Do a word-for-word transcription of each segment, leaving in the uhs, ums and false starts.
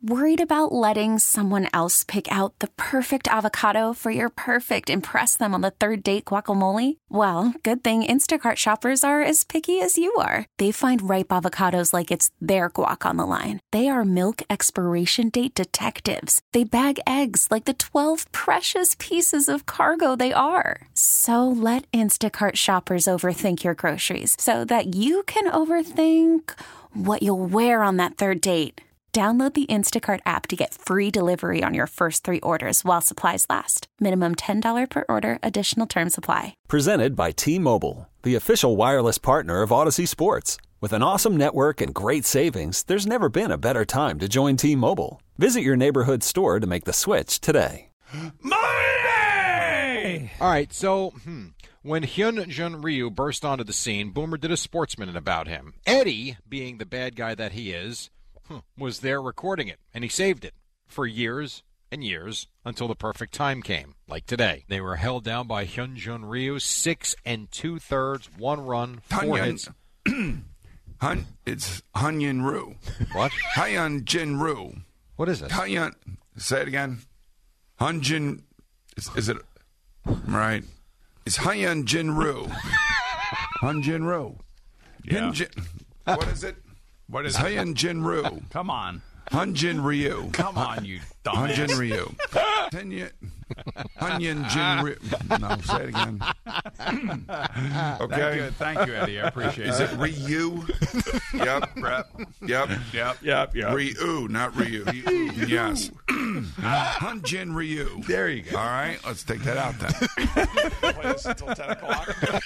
Worried about letting someone else pick out the perfect avocado for your perfect impress them on the third date guacamole? Well, good thing Instacart shoppers are as picky as you are. They find ripe avocados like it's their guac on the line. They are milk expiration date detectives. They bag eggs like the twelve precious pieces of cargo they are. So let Instacart shoppers overthink your groceries so that you can overthink what you'll wear on that third date. Download the Instacart app to get free delivery on your first three orders while supplies last. Minimum ten dollars per order. Additional terms apply. Presented by T-Mobile, the official wireless partner of Odyssey Sports. With an awesome network and great savings, there's never been a better time to join T-Mobile. Visit your neighborhood store to make the switch today. Money! All right, so hmm, when Hyun Jun Ryu burst onto the scene, Boomer did a Sportsman about him. Eddie, being the bad guy that he is, was there recording it, and he saved it for years and years until the perfect time came, like today. They were held down by Hyun Jun Ryu, six and two-thirds, one run, four hits. Hun, it's Hyun Ryu. What? Hyun Jin Ryu. What is it? Hyun, say it again. Hyun Jin, is, is it, right? It's Hyun Jin Ryu. Hyun Jin Ryu. Yeah. Jin, what is it? What is it's Hyun Jin Ryu. Come on. Hyun Jin Ryu. Come on, you Hyun dumbass. Jin Ryu. Hyun Jin Ryu. No, say it again. Okay. Thank you, thank you, Eddie. I appreciate Is it. it Ryu? Yep. Yep. Yep. Yep. Yep. Yep. Ryu, not Ryu. Ryu. Yes. Hyun Jin Ryu. There you go. All right, let's take that out then. Play this until ten o'clock.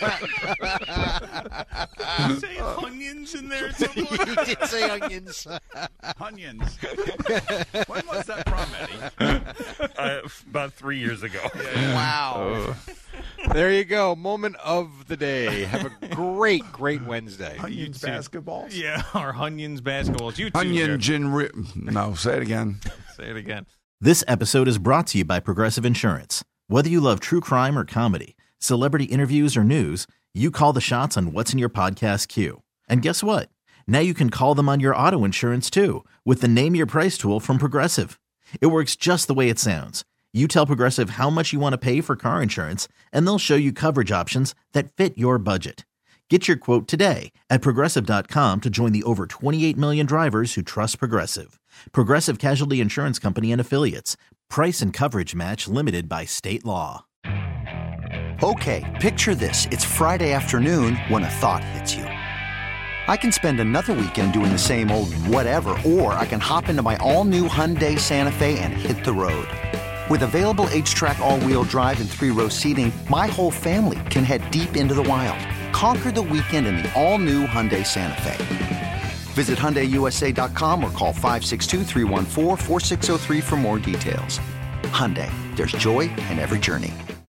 Did you say onions in there at some point? You did say onions. Onions. When was that from, Eddie? Uh, about three years ago. Wow. There you go. Moment of the day. Have a great, great Wednesday. Onions basketballs? Yeah, our onions basketballs. You too, Hyun Jeff. Jin Ryu. No, say it again. Say it again. This episode is brought to you by Progressive Insurance. Whether you love true crime or comedy, celebrity interviews or news, you call the shots on what's in your podcast queue. And guess what? Now you can call them on your auto insurance too with the Name Your Price tool from Progressive. It works just the way it sounds. You tell Progressive how much you want to pay for car insurance, and they'll show you coverage options that fit your budget. Get your quote today at Progressive dot com to join the over twenty-eight million drivers who trust Progressive. Progressive Casualty Insurance Company and Affiliates. Price and coverage match limited by state law. Okay, picture this. It's Friday afternoon when a thought hits you. I can spend another weekend doing the same old whatever, or I can hop into my all-new Hyundai Santa Fe and hit the road. With available H-Track all-wheel drive and three-row seating, my whole family can head deep into the wild. Conquer the weekend in the all-new Hyundai Santa Fe. Visit Hyundai U S A dot com or call five six two, three one four, four six zero three for more details. Hyundai, there's joy in every journey.